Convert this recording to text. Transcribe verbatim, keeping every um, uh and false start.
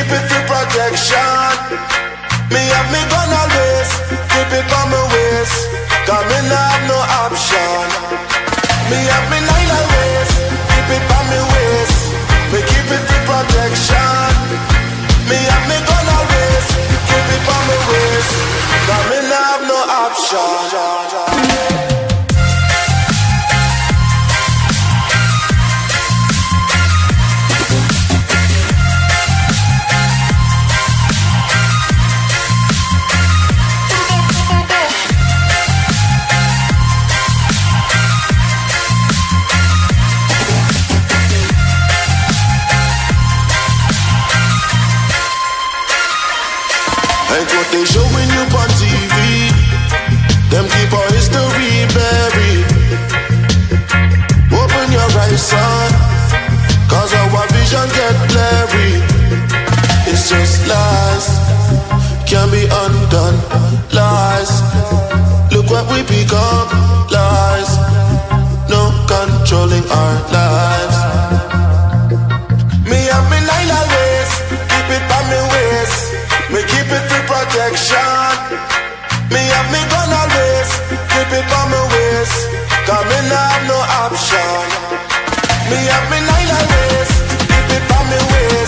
keep it for protection. Me have me gun always, keep it on my waist. Cause me nah have no option. Me have me nine always, keep it on my waist. Me keep it for protection. Me have me gun always, keep it on my waist. Cause me nah have no option. Ain't what they showing you on T V. Them keep our history buried. Open your eyes, son, cause our vision get blurry. It's just lies, can't be undone. Lies, look what we become. Lies, no controlling our lives. Me have me nine always, keep it by me waist. Me keep it for protection. Me have me gun always, keep it on my waist. Cause me nah have no option. Me have me nine always, keep it on my waist.